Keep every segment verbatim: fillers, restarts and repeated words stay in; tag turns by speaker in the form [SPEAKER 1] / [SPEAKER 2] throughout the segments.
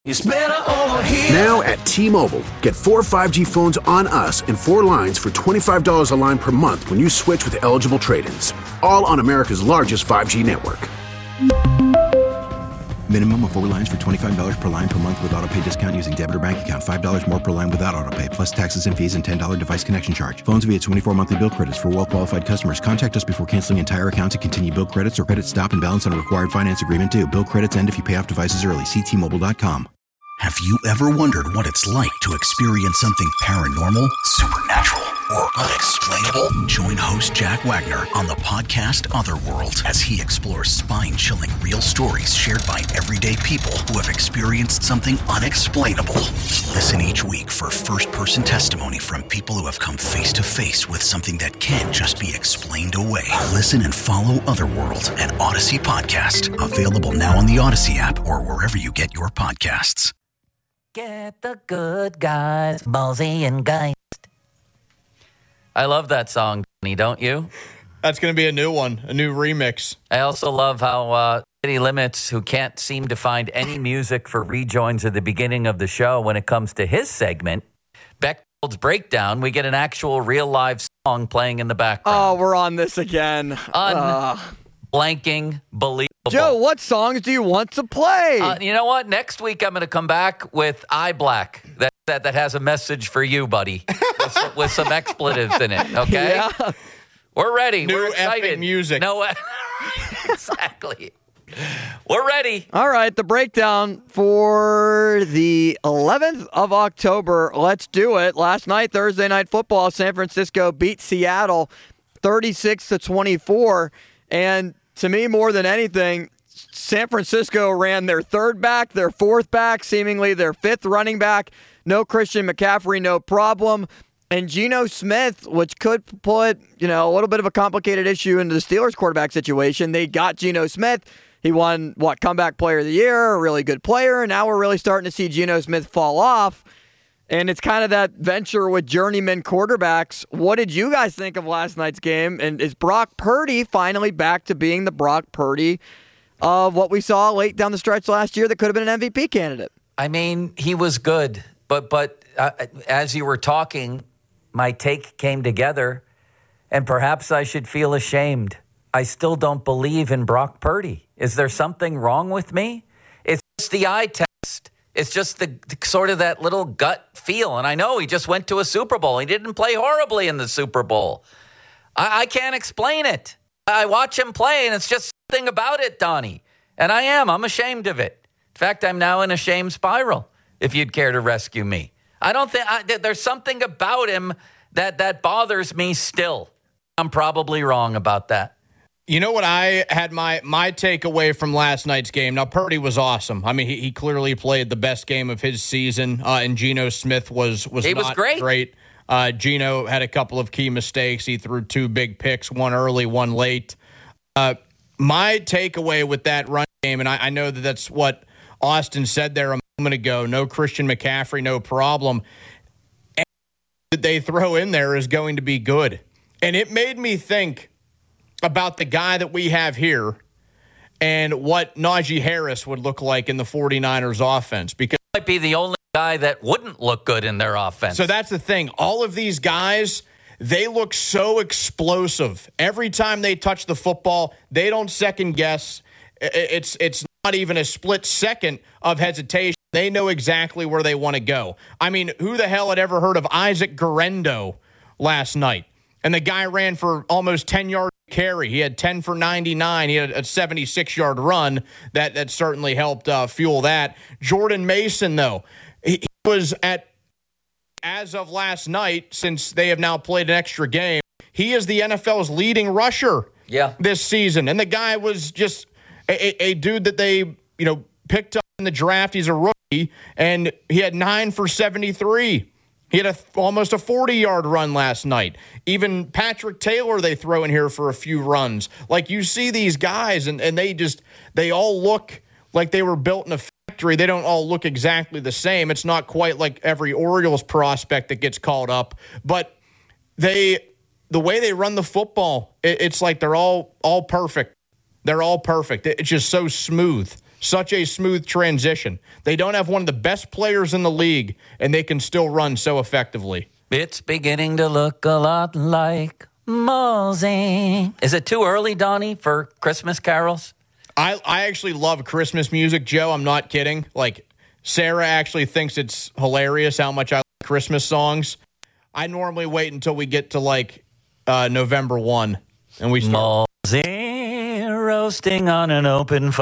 [SPEAKER 1] It's better over here.
[SPEAKER 2] Now at T-Mobile, get four five G phones on us and four lines for twenty-five dollars a line per month when you switch with eligible trade-ins. All on America's largest five G network.
[SPEAKER 3] Minimum of four lines for twenty-five dollars per line per month with autopay discount using debit or bank account. five dollars more per line without autopay, plus taxes and fees and ten dollars device connection charge. Phones via twenty-four monthly bill credits for well-qualified customers. Contact us before canceling entire account to continue bill credits or credit stop and balance on a required finance agreement due. Bill credits end if you pay off devices early. See T Mobile dot com.
[SPEAKER 4] Have you ever wondered what it's like to experience something paranormal, supernatural, or unexplainable? Join host Jack Wagner on the podcast Otherworld as he explores spine-chilling real stories shared by everyday people who have experienced something unexplainable. Listen each week for first-person testimony from people who have come face-to-face with something that can't just be explained away. Listen and follow Otherworld, an Odyssey podcast. Available now on the Odyssey app or wherever you get your podcasts.
[SPEAKER 5] Get the good guys, Ballsy and Geist. I love that song, Danny, don't you?
[SPEAKER 6] That's going to be a new one, a new remix.
[SPEAKER 5] I also love how uh, City Limits, who can't seem to find any music for rejoins at the beginning of the show when it comes to his segment, Beckfield's Breakdown, we get an actual real live song playing in the background.
[SPEAKER 7] Oh, we're on this again.
[SPEAKER 5] Unblanking, believable.
[SPEAKER 7] Joe, what songs do you want to play?
[SPEAKER 5] Uh, you know what? Next week I'm going to come back with Eye Black. That that that has a message for you, buddy, with, some, with some expletives in it. Okay,
[SPEAKER 7] yeah.
[SPEAKER 5] We're ready.
[SPEAKER 6] New
[SPEAKER 5] We're excited.
[SPEAKER 6] effing music.
[SPEAKER 5] No, exactly. We're ready.
[SPEAKER 7] All right, the breakdown for the eleventh of October. Let's do it. Last night, Thursday Night Football, San Francisco beat Seattle thirty-six to twenty-four, and to me, more than anything, San Francisco ran their third back, their fourth back, seemingly their fifth running back. No Christian McCaffrey, no problem. And Geno Smith, which could put, you know, a little bit of a complicated issue into the Steelers quarterback situation. They got Geno Smith. He won, what, comeback player of the year, a really good player. And now we're really starting to see Geno Smith fall off. And it's kind of that venture with journeyman quarterbacks. What did you guys think of last night's game? And is Brock Purdy finally back to being the Brock Purdy of what we saw late down the stretch last year that could have been an M V P candidate?
[SPEAKER 5] I mean, he was good. But, but uh, as you were talking, my take came together. And perhaps I should feel ashamed. I still don't believe in Brock Purdy. Is there something wrong with me? It's just the eye test. It's just the, the sort of that little gut feel. And I know he just went to a Super Bowl. He didn't play horribly in the Super Bowl. I, I can't explain it. I watch him play, and it's just something about it, Donnie. And I am. I'm ashamed of it. In fact, I'm now in a shame spiral, if you'd care to rescue me. I don't think I, there's something about him that, that bothers me still. I'm probably wrong about that.
[SPEAKER 6] You know what I had my my takeaway from last night's game? Now, Purdy was awesome. I mean, he, he clearly played the best game of his season, uh, and Geno Smith was was
[SPEAKER 5] he
[SPEAKER 6] not
[SPEAKER 5] was great.
[SPEAKER 6] great. Uh, Geno had a couple of key mistakes. He threw two big picks, one early, one late. Uh, my takeaway with that run game, and I, I know that that's what Austin said there a moment ago, no Christian McCaffrey, no problem. And that they throw in there is going to be good. And it made me think about the guy that we have here and what Najee Harris would look like in the 49ers offense. Because
[SPEAKER 5] he might be the only guy that wouldn't look good in their offense.
[SPEAKER 6] So that's the thing. All of these guys, they look so explosive. Every time they touch the football, they don't second guess. It's it's not even a split second of hesitation. They know exactly where they want to go. I mean, who the hell had ever heard of Isaac Guerendo last night? And the guy ran for almost ten yards carry. He had ten for ninety-nine. He had a seventy-six-yard run. That that certainly helped uh, fuel that. Jordan Mason, though, he, he was at, as of last night, since they have now played an extra game, he is the N F L's leading rusher
[SPEAKER 5] yeah.
[SPEAKER 6] this season. And the guy was just a, a dude that they, you know, picked up in the draft. He's a rookie, and he had nine for seventy-three. He had a, almost a forty-yard run last night. Even Patrick Taylor, they throw in here for a few runs. Like, you see these guys, and, and they just, they all look like they were built in a factory. They don't all look exactly the same. It's not quite like every Orioles prospect that gets called up. But they, the way they run the football, it, it's like they're all all perfect. They're all perfect. It's just so smooth such a smooth transition. They don't have one of the best players in the league, and they can still run so effectively.
[SPEAKER 5] It's beginning to look a lot like Mosey. Is it too early, Donnie, for Christmas carols?
[SPEAKER 6] I, I actually love Christmas music, Joe. I'm not kidding. Like, Sarah actually thinks it's hilarious how much I like Christmas songs. I normally wait until we get to, like, uh, November first, and we start.
[SPEAKER 5] Mosey roasting on an open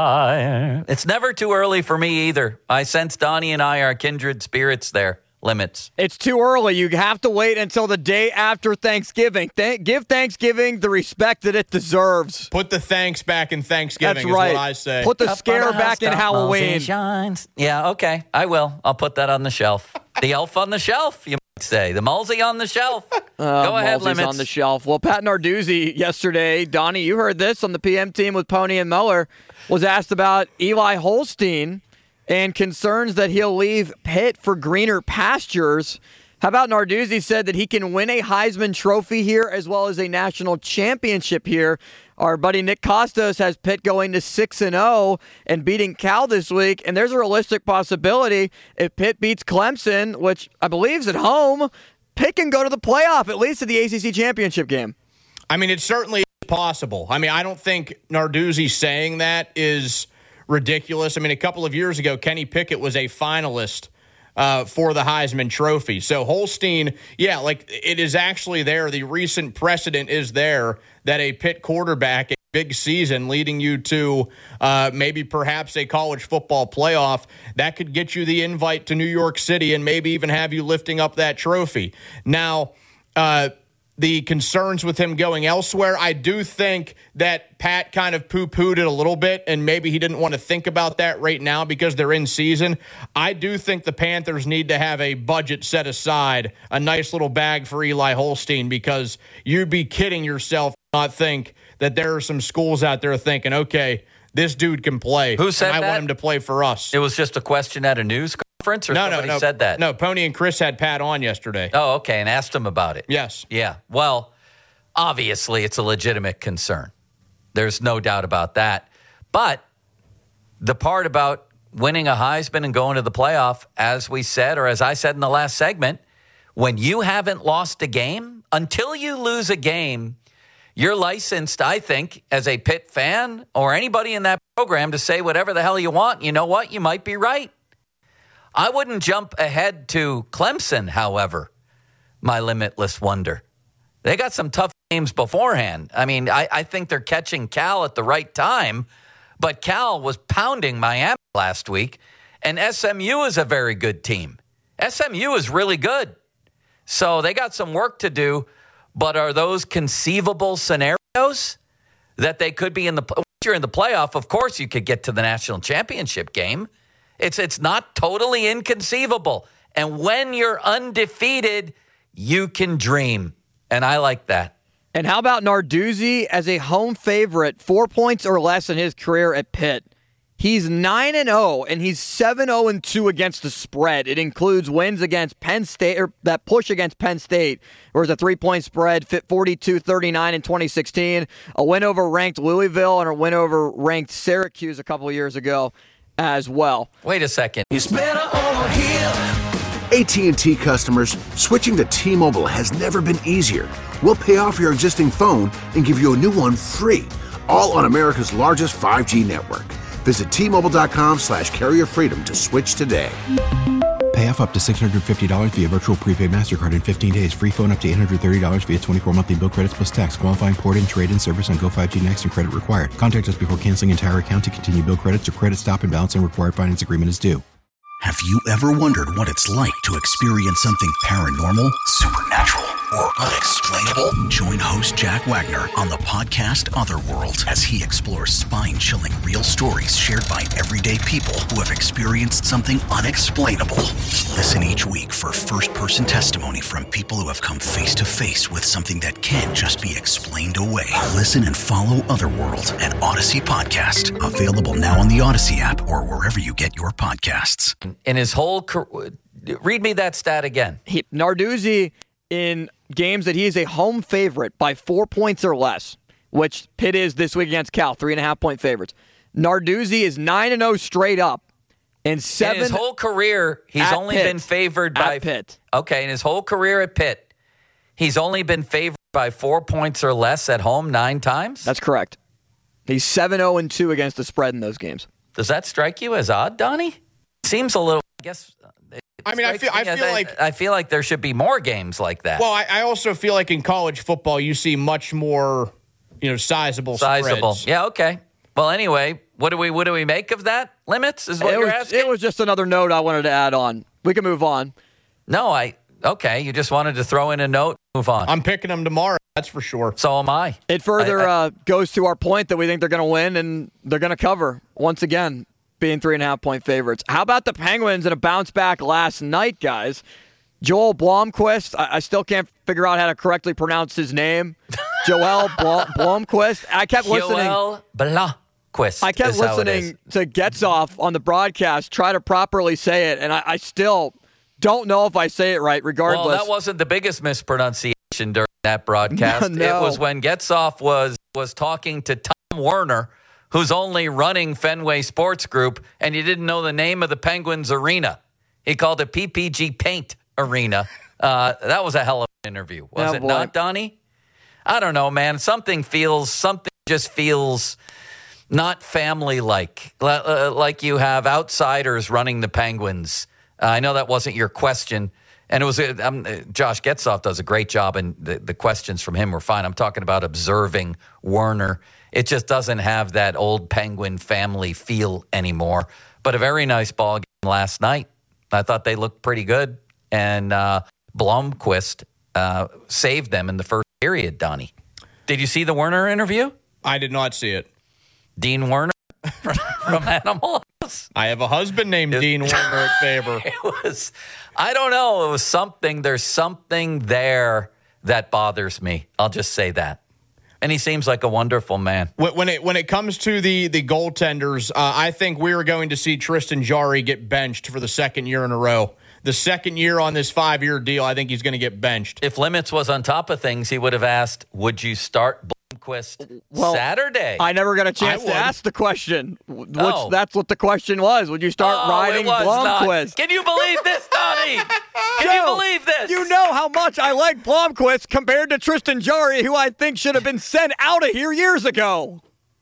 [SPEAKER 5] fire. It's never too early for me either. I sense Donnie and I are kindred spirits there. Limits.
[SPEAKER 7] It's too early. You have to wait until the day after Thanksgiving. Th- give Thanksgiving the respect that it deserves.
[SPEAKER 6] Put the thanks back in Thanksgiving.
[SPEAKER 7] That's right.
[SPEAKER 6] Is what I say.
[SPEAKER 7] Put the scare back in Halloween.
[SPEAKER 5] Shines. Yeah, okay. I will. I'll put that on the shelf. The elf on the shelf, you might say. The Mulsey on the shelf.
[SPEAKER 7] Uh,
[SPEAKER 5] Go ahead,
[SPEAKER 7] Mulsey's
[SPEAKER 5] Limits.
[SPEAKER 7] on the shelf. Well, Pat Narduzzi yesterday, Donnie, you heard this on the P M team with Pony and Muller, was asked about Eli Holstein and concerns that he'll leave Pitt for greener pastures. How about Narduzzi said that he can win a Heisman Trophy here as well as a national championship here. Our buddy Nick Costos has Pitt going to six and oh and beating Cal this week, and there's a realistic possibility if Pitt beats Clemson, which I believe is at home, Pitt can go to the playoff, at least at the A C C championship game.
[SPEAKER 6] I mean, it certainly is possible. I mean, I don't think Narduzzi saying that is ridiculous. I mean, a couple of years ago, Kenny Pickett was a finalist uh, for the Heisman Trophy. So Holstein, yeah, like it is actually there. The recent precedent is there that a Pitt quarterback, a big season leading you to uh, maybe perhaps a college football playoff, that could get you the invite to New York City and maybe even have you lifting up that trophy. Now, uh, the concerns with him going elsewhere, I do think that Pat kind of poo-pooed it a little bit, and maybe he didn't want to think about that right now because they're in season. I do think the Panthers need to have a budget set aside, a nice little bag for Eli Holstein, because you'd be kidding yourself to not think that there are some schools out there thinking, okay, this dude can play.
[SPEAKER 5] Who said
[SPEAKER 6] and I
[SPEAKER 5] that?
[SPEAKER 6] want him to play for us.
[SPEAKER 5] It was just a question at a news conference, or
[SPEAKER 6] no,
[SPEAKER 5] somebody
[SPEAKER 6] no, no,
[SPEAKER 5] said that?
[SPEAKER 6] No, Pony and Chris had Pat on yesterday.
[SPEAKER 5] Oh, okay, and asked him about it.
[SPEAKER 6] Yes.
[SPEAKER 5] Yeah. Well, obviously, it's a legitimate concern. There's no doubt about that. But the part about winning a Heisman and going to the playoff, as we said, or as I said in the last segment, when you haven't lost a game, until you lose a game, you're licensed, I think, as a Pitt fan or anybody in that program to say whatever the hell you want. You know what? You might be right. I wouldn't jump ahead to Clemson, however, my limitless wonder. They got some tough games beforehand. I mean, I, I think they're catching Cal at the right time, but Cal was pounding Miami last week, and S M U is a very good team. S M U is really good. So they got some work to do, but are those conceivable scenarios that they could be in the – once you're in the playoff, of course you could get to the national championship game. It's it's not totally inconceivable. And when you're undefeated, you can dream. And I like that.
[SPEAKER 7] And how about Narduzzi as a home favorite, four points or less in his career at Pitt? He's nine and oh, and he's seven oh and two against the spread. It includes wins against Penn State, or that push against Penn State, where it's a three-point spread, fit forty-two thirty-nine in twenty sixteen, a win over ranked Louisville, and a win over ranked Syracuse a couple of years ago as well.
[SPEAKER 5] Wait a second.
[SPEAKER 2] It's better over here. A T and T customers, switching to T-Mobile has never been easier. We'll pay off your existing phone and give you a new one free, all on America's largest five G network. Visit T-Mobile.com slash carrier freedom to switch today.
[SPEAKER 3] Pay off up to six hundred fifty dollars via virtual prepaid MasterCard in fifteen days. Free phone up to eight hundred thirty dollars via twenty-four monthly bill credits plus tax. Qualifying port and trade-in service on Go five G Next and credit required. Contact us before canceling entire account to continue bill credits or credit stop and balance and required finance agreement is due.
[SPEAKER 4] Have you ever wondered what it's like to experience something paranormal, supernatural, or unexplainable? Join host Jack Wagner on the podcast Otherworld as he explores spine-chilling real stories shared by everyday people who have experienced something unexplainable. Listen each week for first-person testimony from people who have come face-to-face with something that can't just be explained away. Listen and follow Otherworld, an Odyssey podcast, available now on the Odyssey app or wherever you get your podcasts.
[SPEAKER 5] In his whole career, read me that stat again.
[SPEAKER 7] He, Narduzzi, in games that he is a home favorite by four points or less, which Pitt is this week against Cal, three and a half point favorites. Narduzzi is nine and oh straight up. And seven
[SPEAKER 5] in his whole career, he's only
[SPEAKER 7] Pitt.
[SPEAKER 5] been favored by
[SPEAKER 7] At Pitt.
[SPEAKER 5] Okay, in his whole career at Pitt, he's only been favored by four points or less at home nine times.
[SPEAKER 7] That's correct. He's seven oh and two against the spread in those games.
[SPEAKER 5] Does that strike you as odd, Donnie? Seems a little. I guess.
[SPEAKER 6] I mean, I feel, I feel
[SPEAKER 5] I,
[SPEAKER 6] like
[SPEAKER 5] I feel like there should be more games like that.
[SPEAKER 6] Well, I, I also feel like in college football, you see much more, you know, sizable,
[SPEAKER 5] sizable.
[SPEAKER 6] spreads.
[SPEAKER 5] Yeah. Okay. Well, anyway, what do we what do we make of that? Limits is what
[SPEAKER 7] It
[SPEAKER 5] you're
[SPEAKER 7] was,
[SPEAKER 5] asking.
[SPEAKER 7] it was just another note I wanted to add on. We can move on.
[SPEAKER 5] No, I. Okay, you just wanted to throw in a note. Move on.
[SPEAKER 6] I'm picking them tomorrow. That's for sure.
[SPEAKER 5] So am I.
[SPEAKER 7] It further
[SPEAKER 5] I, I,
[SPEAKER 7] uh, goes to our point that we think they're going to win and they're going to cover once again, being three and a half point favorites. How about the Penguins in a bounce back last night, guys? Joel Blomqvist, I, I still can't figure out how to correctly pronounce his name. Joel Bl- Blomqvist. I kept listening.
[SPEAKER 5] Joel Blomqvist.
[SPEAKER 7] I kept
[SPEAKER 5] is how it
[SPEAKER 7] listening
[SPEAKER 5] is.
[SPEAKER 7] to Getzoff on the broadcast, try to properly say it, and I, I still don't know if I say it right, regardless.
[SPEAKER 5] Well, that wasn't the biggest mispronunciation during that broadcast.
[SPEAKER 7] No.
[SPEAKER 5] It was when Getzoff was was talking to Tom Werner, who's only running Fenway Sports Group, and he didn't know the name of the Penguins arena. He called it P P G Paint Arena. Uh, that was a hell of an interview, was
[SPEAKER 7] Oh,
[SPEAKER 5] it
[SPEAKER 7] boy.
[SPEAKER 5] not, Donnie? I don't know, man. Something feels, something just feels not family-like, uh, like you have outsiders running the Penguins. Uh, I know that wasn't your question. And it was um, Josh Getzoff does a great job, and the, the questions from him were fine. I'm talking about observing Werner. It just doesn't have that old Penguin family feel anymore. But a very nice ball game last night. I thought they looked pretty good, and uh, Blomqvist uh, saved them in the first period. Donnie, did you see the Werner interview?
[SPEAKER 6] I did not see it.
[SPEAKER 5] Dean Werner from, from Animal House.
[SPEAKER 6] I have a husband named Dean Werner at Faber.
[SPEAKER 5] It was, I don't know. It was something. There's something there that bothers me. I'll just say that. And he seems like a wonderful man.
[SPEAKER 6] When when it when it comes to the the goaltenders, uh, I think we are going to see Tristan Jarry get benched for the second year in a row. The second year on this five-year deal, I think he's going to get benched.
[SPEAKER 5] If Limits was on top of things, he would have asked, would you start Blomqvist
[SPEAKER 7] Well,
[SPEAKER 5] Saturday?
[SPEAKER 7] I never got a chance
[SPEAKER 6] I
[SPEAKER 7] to
[SPEAKER 6] would.
[SPEAKER 7] ask the question. Which,
[SPEAKER 5] Oh.
[SPEAKER 7] That's what the question was. Would you start
[SPEAKER 5] Oh,
[SPEAKER 7] riding
[SPEAKER 5] it was
[SPEAKER 7] Blomqvist?
[SPEAKER 5] not. Can you believe this, Donnie? Can
[SPEAKER 7] Joe,
[SPEAKER 5] you believe this?
[SPEAKER 7] You know how much I like Blomqvist compared to Tristan Jarry, who I think should have been sent out of here years ago.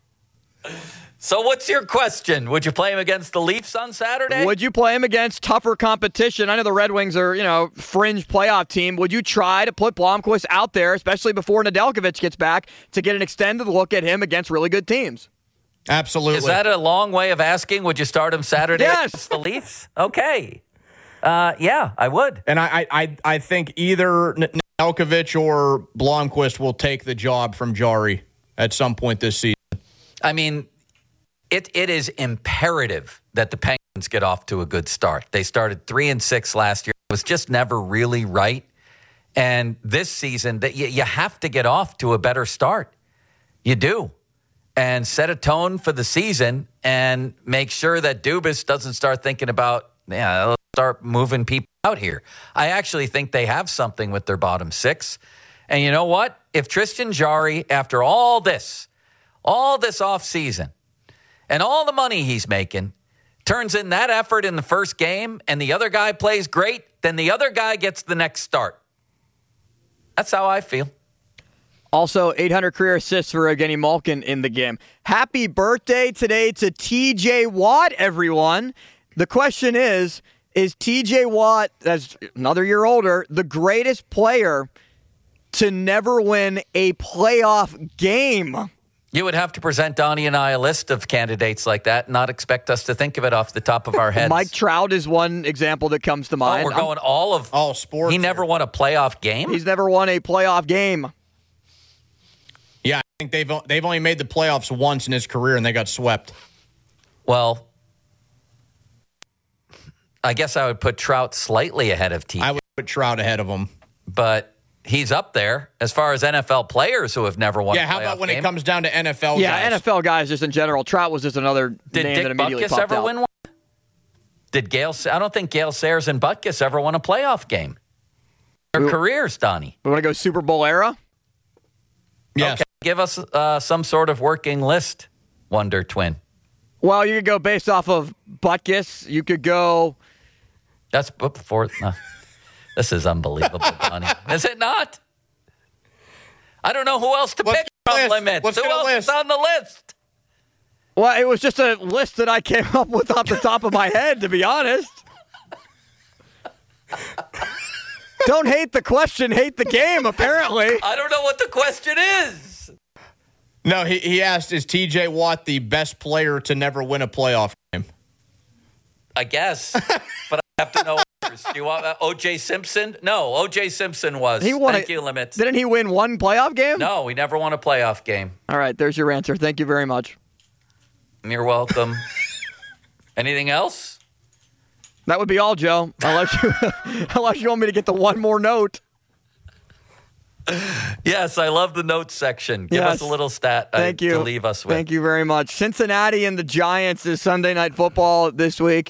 [SPEAKER 5] So what's your question? Would you play him against the Leafs on Saturday?
[SPEAKER 7] Would you play him against tougher competition? I know the Red Wings are, you know, fringe playoff team. Would you try to put Blomqvist out there, especially before Nedeljkovic gets back, to get an extended look at him against really good teams?
[SPEAKER 6] Absolutely.
[SPEAKER 5] Is that a long way of asking, would you start him Saturday
[SPEAKER 7] Yes.
[SPEAKER 5] against the Leafs? Okay. Uh, yeah, I would.
[SPEAKER 6] And I, I, I think either Nedeljkovic or Blomqvist will take the job from Jarry at some point this season.
[SPEAKER 5] I mean, it it is imperative that the Penguins get off to a good start. They started three and six last year. It was just never really right. And this season, that you, you have to get off to a better start. You do. And set a tone for the season and make sure that Dubas doesn't start thinking about, yeah, let's start moving people out here. I actually think they have something with their bottom six. And you know what? If Tristan Jarry, after all this, all this offseason, and all the money he's making, turns in that effort in the first game and the other guy plays great, then the other guy gets the next start. That's how I feel.
[SPEAKER 7] Also, eight hundred career assists for Evgeny Malkin in the game. Happy birthday today to T J Watt, everyone. The question is, is T J Watt, as another year older, the greatest player to never win a playoff game?
[SPEAKER 5] You would have to present Donnie and I a list of candidates like that, and not expect us to think of it off the top of our heads.
[SPEAKER 7] Mike Trout is one example that comes to
[SPEAKER 5] Oh,
[SPEAKER 7] mind.
[SPEAKER 5] we're going all of
[SPEAKER 6] All sports.
[SPEAKER 5] He never won a playoff game.
[SPEAKER 7] He's never won a playoff game.
[SPEAKER 6] Yeah, I think they've they've only made the playoffs once in his career, and they got swept.
[SPEAKER 5] Well, I guess I would put Trout slightly ahead of T.
[SPEAKER 6] I would put Trout ahead of him.
[SPEAKER 5] But he's up there as far as N F L players who have never won.
[SPEAKER 6] Yeah,
[SPEAKER 5] a
[SPEAKER 6] how about
[SPEAKER 5] playoff
[SPEAKER 6] when
[SPEAKER 5] game.
[SPEAKER 6] it comes down to N F L
[SPEAKER 7] Yeah,
[SPEAKER 6] guys?
[SPEAKER 7] N F L guys just in general. Trout was just another
[SPEAKER 5] Did
[SPEAKER 7] name
[SPEAKER 5] Dick
[SPEAKER 7] that immediately
[SPEAKER 5] Butkus
[SPEAKER 7] popped
[SPEAKER 5] ever
[SPEAKER 7] out.
[SPEAKER 5] win one? Did Gail? I don't think Gail Sayers and Butkus ever won a playoff game. Their
[SPEAKER 7] We-
[SPEAKER 5] careers, Donnie.
[SPEAKER 7] We want to go Super Bowl era?
[SPEAKER 6] Yes.
[SPEAKER 5] Okay, give us uh, some sort of working list, Wonder Twin.
[SPEAKER 7] Well, you could go based off of Butkus. You could go.
[SPEAKER 5] That's before. Uh, this is unbelievable, Donnie. Is it not? I don't know who else to
[SPEAKER 6] Let's
[SPEAKER 5] pick from limits.
[SPEAKER 6] Let's
[SPEAKER 5] who
[SPEAKER 6] get a
[SPEAKER 5] else
[SPEAKER 6] list.
[SPEAKER 5] is on the list?
[SPEAKER 7] Well, it was just a list that I came up with off the top of my head, to be honest. Don't hate the question, hate the game, apparently.
[SPEAKER 5] I don't know what the question is.
[SPEAKER 6] No, he, he asked, is T J Watt the best player to never win a playoff game?
[SPEAKER 5] I guess, but I have to know others. Do you want uh, O J Simpson? No, O J Simpson was.
[SPEAKER 7] He won
[SPEAKER 5] Thank
[SPEAKER 7] a,
[SPEAKER 5] you, Limits.
[SPEAKER 7] Didn't he win one playoff game?
[SPEAKER 5] No, he never won a playoff game.
[SPEAKER 7] All right, there's your answer. Thank you very much.
[SPEAKER 5] You're welcome. Anything else?
[SPEAKER 7] That would be all, Joe, unless you, unless you want me to get the one more note.
[SPEAKER 5] Yes, I love the notes section. Give
[SPEAKER 7] Yes.
[SPEAKER 5] us a little stat uh,
[SPEAKER 7] Thank you.
[SPEAKER 5] to leave us with.
[SPEAKER 7] Thank you very much. Cincinnati and the Giants is Sunday Night Football this week.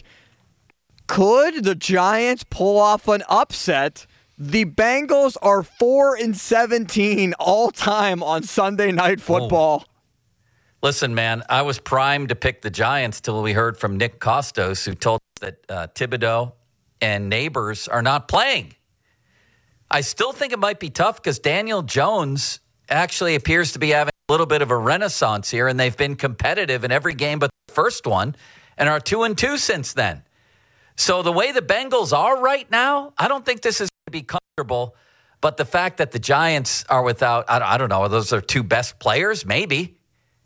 [SPEAKER 7] Could the Giants pull off an upset? The Bengals are four and seventeen all time on Sunday Night Football.
[SPEAKER 5] Oh. Listen, man, I was primed to pick the Giants till we heard from Nick Costos, who told us that uh, Thibodeau and Neighbors are not playing. I still think it might be tough because Daniel Jones actually appears to be having a little bit of a renaissance here, and they've been competitive in every game but the first one and are two and two since then. So the way the Bengals are right now, I don't think this is going to be comfortable. But the fact that the Giants are without, I don't, I don't know, those are two best players, maybe,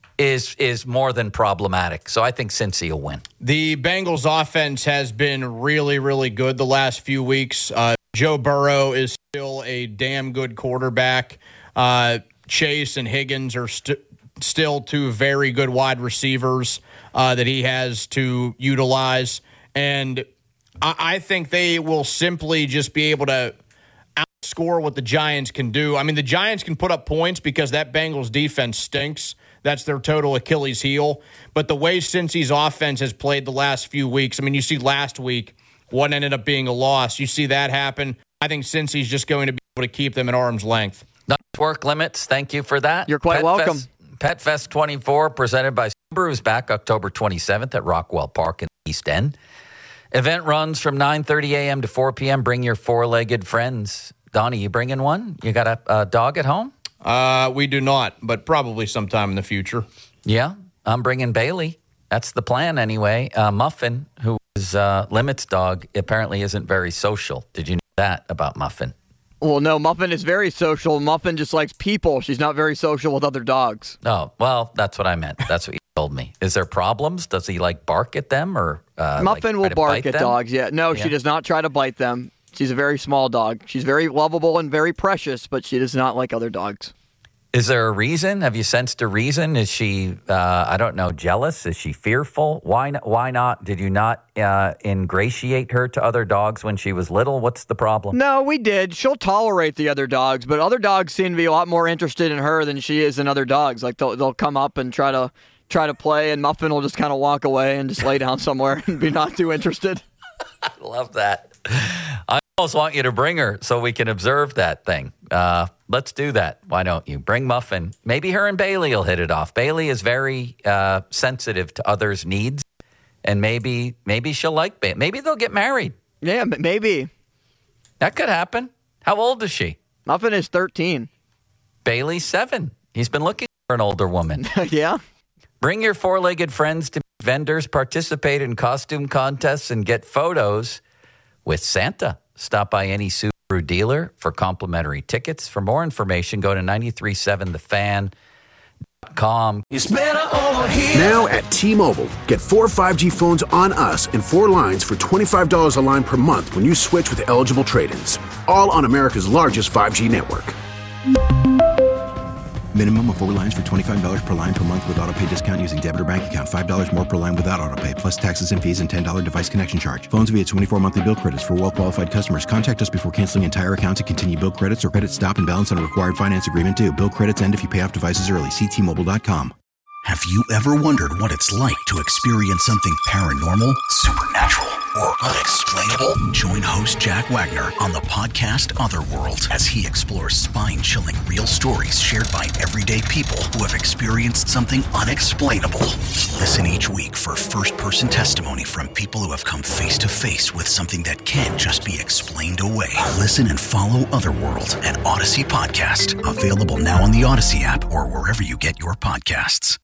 [SPEAKER 5] is is more than problematic. So I think Cincy will win.
[SPEAKER 6] The Bengals offense has been really, really good the last few weeks. Uh, Joe Burrow is still a damn good quarterback. Uh, Chase and Higgins are st- still two very good wide receivers uh, that he has to utilize. And I-, I think they will simply just be able to outscore what the Giants can do. I mean, the Giants can put up points because that Bengals defense stinks. That's their total Achilles heel. But the way Cincy's offense has played the last few weeks, I mean, you see last week, what ended up being a loss. You see that happen. I think Cincy's just going to be able to keep them at arm's length.
[SPEAKER 5] Network Limits, thank you for that.
[SPEAKER 7] You're quite
[SPEAKER 5] Pet
[SPEAKER 7] welcome.
[SPEAKER 5] Fest, Pet Fest twenty-four, presented by Subaru's back October twenty-seventh at Rockwell Park in the East End. Event runs from nine thirty a.m. to four p.m. Bring your four-legged friends. Donnie, you bringing one? You got a, a dog at home?
[SPEAKER 6] Uh, we do not, but probably sometime in the future.
[SPEAKER 5] Yeah, I'm bringing Bailey. That's the plan anyway. Uh, Muffin, who is uh, Limit's dog, apparently isn't very social. Did you know that about Muffin?
[SPEAKER 7] Well, no, Muffin is very social. Muffin just likes people. She's not very social with other dogs.
[SPEAKER 5] Oh, well, that's what I meant. That's what you told me. Is there problems? Does he like bark at them or uh,
[SPEAKER 7] Muffin
[SPEAKER 5] like,
[SPEAKER 7] will
[SPEAKER 5] try to
[SPEAKER 7] bark
[SPEAKER 5] bite
[SPEAKER 7] at
[SPEAKER 5] them?
[SPEAKER 7] dogs. Yeah, no,
[SPEAKER 5] Yeah.
[SPEAKER 7] she does not try to bite them. She's a very small dog. She's very lovable and very precious, but she does not like other dogs.
[SPEAKER 5] Is there a reason? Have you sensed a reason? Is she, uh, I don't know, jealous? Is she fearful? Why not? Why not? Did you not uh, ingratiate her to other dogs when she was little? What's the problem?
[SPEAKER 7] No, we did. She'll tolerate the other dogs, but other dogs seem to be a lot more interested in her than she is in other dogs. Like they'll they'll come up and try to try to play, and Muffin will just kind of walk away and just lay down somewhere and be not too interested.
[SPEAKER 5] I love that. I almost want you to bring her so we can observe that thing. Uh, let's do that. Why don't you? Bring Muffin. Maybe her and Bailey will hit it off. Bailey is very uh, sensitive to others' needs, and maybe maybe she'll like Bailey. Maybe they'll get married.
[SPEAKER 7] Yeah, m- maybe.
[SPEAKER 5] That could happen. How old is she?
[SPEAKER 7] Muffin is thirteen.
[SPEAKER 5] Bailey's seven. He's been looking for an older woman.
[SPEAKER 7] Yeah.
[SPEAKER 5] Bring your four-legged friends to vendors, participate in costume contests, and get photos with Santa. Stop by any Subaru dealer for complimentary tickets. For more information, go to nine three seven the fan dot com.
[SPEAKER 2] Now at T-Mobile, get four five G phones on us and four lines for twenty-five dollars a line per month when you switch with eligible trade-ins. All on America's largest five G network.
[SPEAKER 3] Minimum of four lines for twenty-five dollars per line per month with auto pay discount using debit or bank account. five dollars more per line without auto pay, plus taxes and fees and ten dollars device connection charge. Phones via twenty-four monthly bill credits for well-qualified customers. Contact us before canceling entire account to continue bill credits or credit stop and balance on a required finance agreement due. Bill credits end if you pay off devices early. See T Mobile dot com.
[SPEAKER 4] Have you ever wondered what it's like to experience something paranormal, supernatural, or unexplainable? Join host Jack Wagner on the podcast Otherworld as he explores spine-chilling real stories shared by everyday people who have experienced something unexplainable. Listen each week for first-person testimony from people who have come face-to-face with something that can't just be explained away. Listen and follow Otherworld, an Odyssey podcast, available now on the Odyssey app or wherever you get your podcasts.